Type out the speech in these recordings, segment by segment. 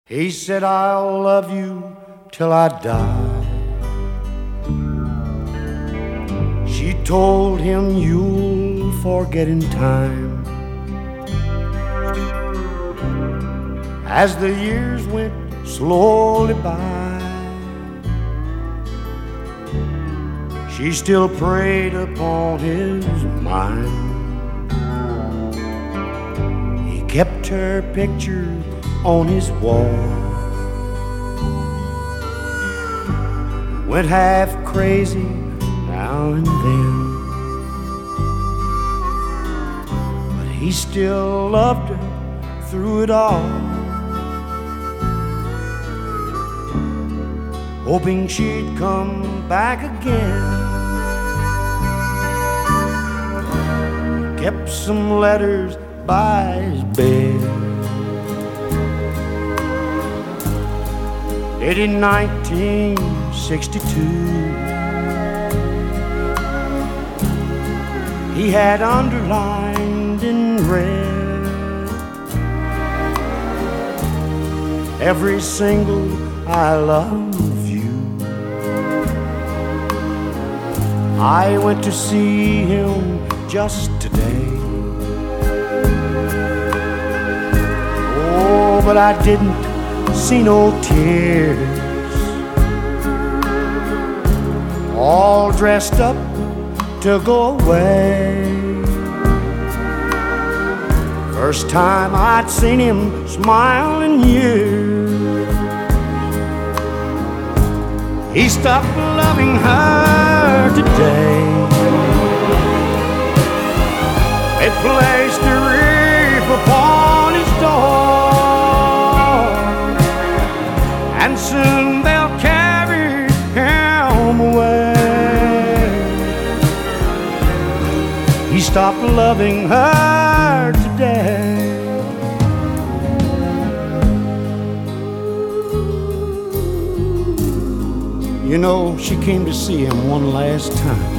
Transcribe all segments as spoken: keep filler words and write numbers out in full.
He said, I'll love you till I die. She told him, you'll forget in time. As the years went slowly by, she still preyed upon his mind. He kept her picture on his wall, went half crazy now and then, but he still loved her through it all, hoping she'd come back again. Kept some letters by his bed, dated nineteen sixty-two. He had underlined in red every single I love you. I went to see him just today. Oh, but I didn't see no tears. All dressed up to go away. First time I'd seen him smile in years. He stopped loving her today. They placed a wreath upon his door, and soon they'll carry him away. He stopped loving her today. You know, she came to see him one last time.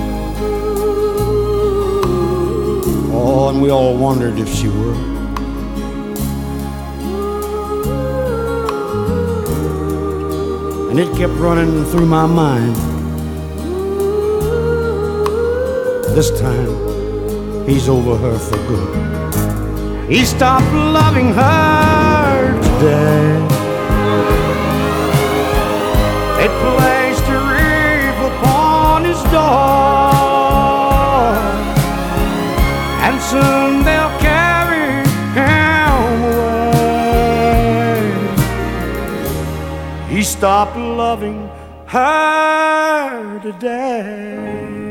Oh, and we all wondered if she would. And it kept running through my mind. This time, he's over her for good. He stopped loving her today. It placed a wreath upon his door, and soon they'll carry him away. He stopped loving her today.